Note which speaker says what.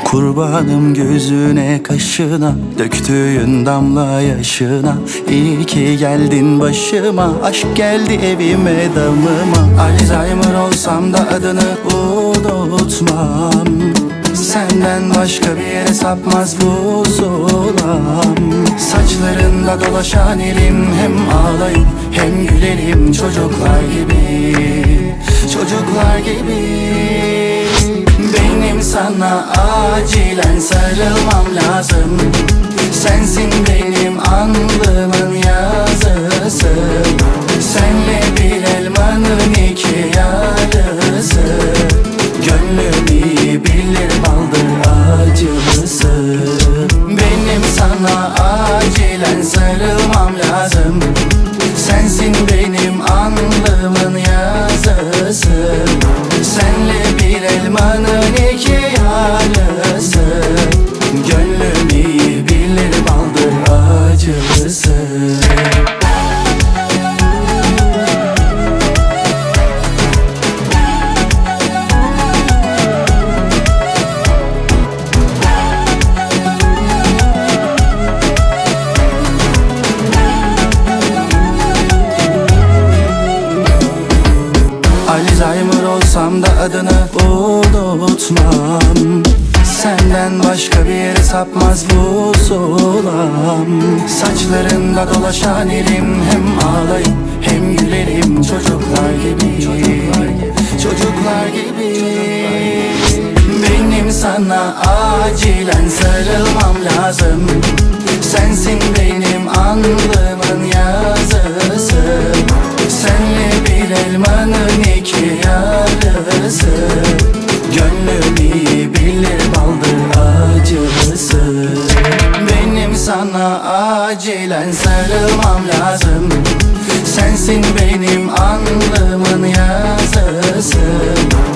Speaker 1: Kurbanım gözüne kaşına, döktüğün damla yaşına. İyi ki geldin başıma, aşk geldi evime damıma. Alzheimer olsam da adını unutmam. Senden başka bir yere sapmaz bu zulam. Saçlarında dolaşan elim, hem ağlayıp hem gülelim çocuklar gibi. Çocuklar gibi. Benim sana acilen sarılmam lazım. Sensin benim alnımın yazısı. Senle bir elmanın iki yarısı. Gönlüm iyi bilir baldır acılısı. Benim sana acilen sarılmam lazım. Sensin benim alnımın yazısı. Senle bir elmanın iki yarısı. Gönlüm iyi bilir baldır acılısı. Alzheimer olsam da adını unutmam. Senden başka bir yere sapmaz bu zulam. Saçlarında dolaşan elim, hem ağlayıp hem gülerim çocuklar gibi. Çocuklar gibi. Benim sana acilen sarılmam lazım. Sensin benim alnımın yazısı. Senle bir elmanın iki yarısı. Gönlüm iyi bilir baldır acılısı. Benim sana acilen sarılmam lazım. Sensin benim alnımın yazısı.